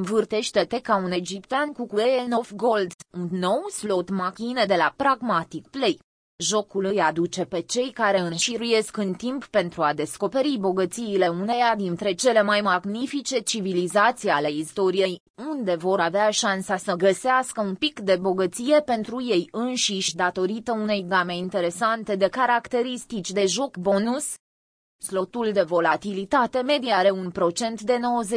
Învârtește-te ca un egiptean cu Queen of Gold, un nou slot machine de la Pragmatic Play. Jocul îi aduce pe cei care înșiruiesc în timp pentru a descoperi bogățiile uneia dintre cele mai magnifice civilizații ale istoriei, unde vor avea șansa să găsească un pic de bogăție pentru ei înșiși datorită unei game interesante de caracteristici de joc bonus. Slotul de volatilitate medie are un procent de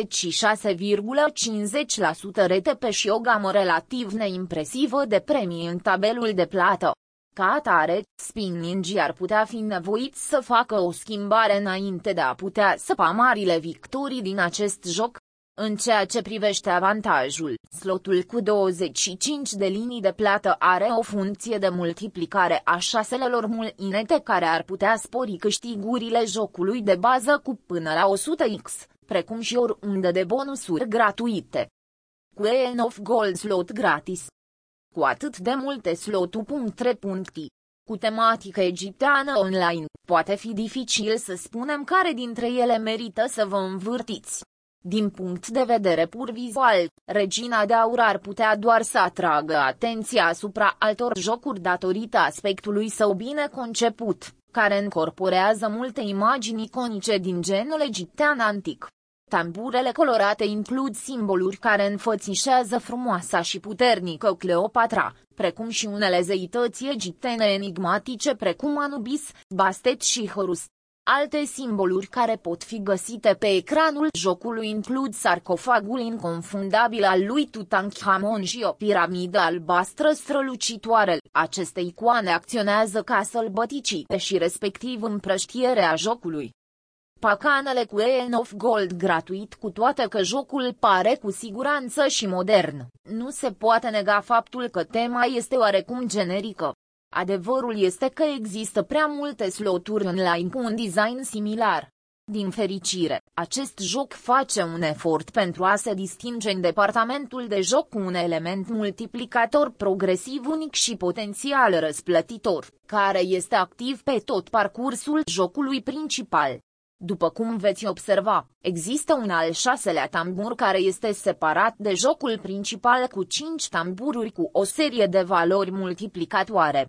96,50% RTP și o gamă relativ neimpresivă de premii în tabelul de plată. Ca atare, spinningii ar putea fi nevoiți să facă o schimbare înainte de a putea săpa marile victorii din acest joc. În ceea ce privește avantajul, slotul cu 25 de linii de plată are o funcție de multiplicare a șaselelor mulinete care ar putea spori câștigurile jocului de bază cu până la 100x, precum și o rundă de bonusuri gratuite. Queen of Gold slot gratis. Cu atât de multe slotul.3. Cu tematică egipteană online, poate fi dificil să spunem care dintre ele merită să vă învârtiți. Din punct de vedere pur vizual, Regina de Aur ar putea doar să atragă atenția asupra altor jocuri datorită aspectului său bine conceput, care încorporează multe imagini iconice din genul egiptean antic. Tamburele colorate includ simboluri care înfățișează frumoasa și puternică Cleopatra, precum și unele zeități egiptene enigmatice precum Anubis, Bastet și Horus. Alte simboluri care pot fi găsite pe ecranul jocului includ sarcofagul inconfundabil al lui Tutankhamon și o piramidă albastră strălucitoare. Aceste icoane acționează ca sălbăticite și respectiv împrăștierea jocului. Pacanele Queen of Gold gratuit. Cu toate că jocul pare cu siguranță și modern, nu se poate nega faptul că tema este oarecum generică. Adevărul este că există prea multe sloturi online cu un design similar. Din fericire, acest joc face un efort pentru a se distinge în departamentul de joc cu un element multiplicator progresiv unic și potențial răsplătitor, care este activ pe tot parcursul jocului principal. După cum veți observa, există un al șaselea tambur care este separat de jocul principal cu 5 tambururi cu o serie de valori multiplicatoare.